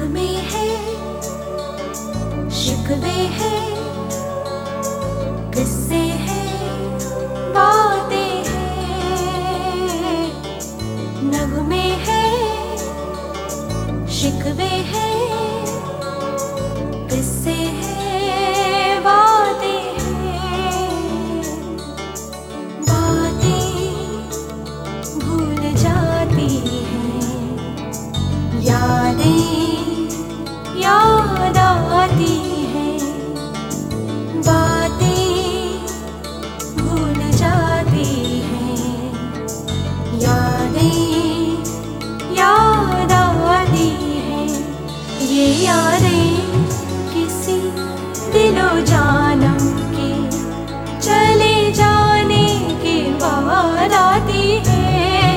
नगमे हैं, शिकवे हैं, किस्से हैं, बातें हैं। नगमे हैं, शिकवे हैं, किस्से हैं, बातें हैं। बातें भूल जाती हैं, यादें याद आती हैं। बातें भूल जाती हैं, यादें याद आती हैं। ये यादें किसी दिलो जानम के चले जाने के बाद आती हैं।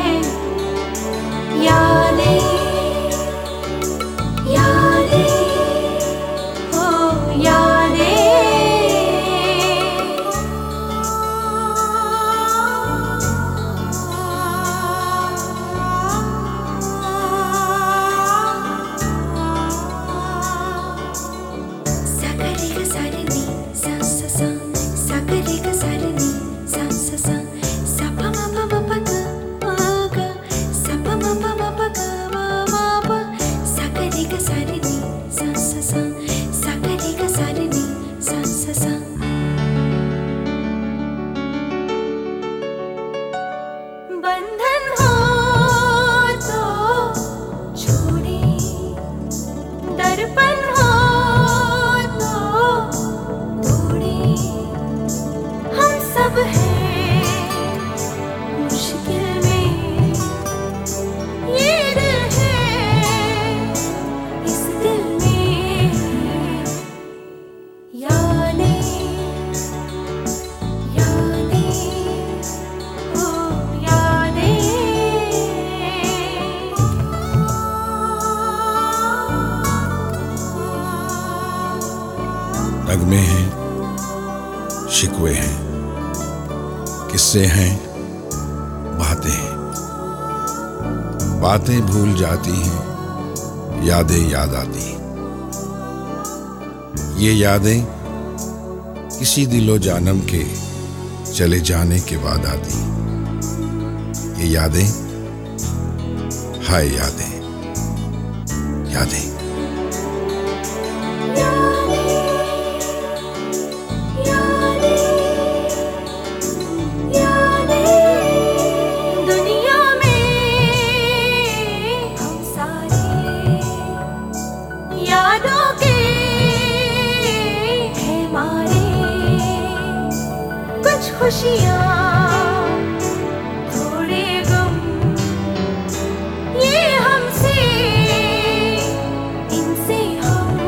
यादें यादें हो यादें। सागरे ग सारनी सा सा सा, सागरे ग सारनी सा सा सा, सा पा मा पा मा पा ग मा ग, सा पा मा पा मा पा ग मा मा पा। सागरे ग सारनी सा सा सा, सागरे ग सारनी सा सा सा। बंधन हो तो छोड़े, दर्पण हो तो तोड़े। हम सब हैं मुश्किल में, ये दिल है इस दिल में। यादें यादें ओ यादें। नगमे हैं, शिकवे हैं, किस्से हैं, बातें हैं। बातें भूल जाती हैं, यादें याद आती हैं। ये यादें किसी दिलो जानम के चले जाने के बाद आती हैं। ये यादें हाय यादें यादें। दुनिया में हम सारे यादों के हैं मारे। कुछ खुशियाँ थोड़े गम, ये हमसे इनसे हम।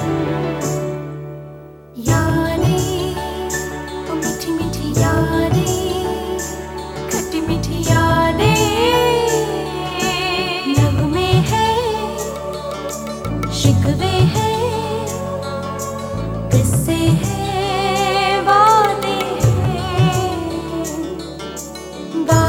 यादें ओ मीठी मीठी यादें, खट्टी मीठी यादें। नगमे हैं, शिकवे हैं, किस्से हैं, बातें हैं।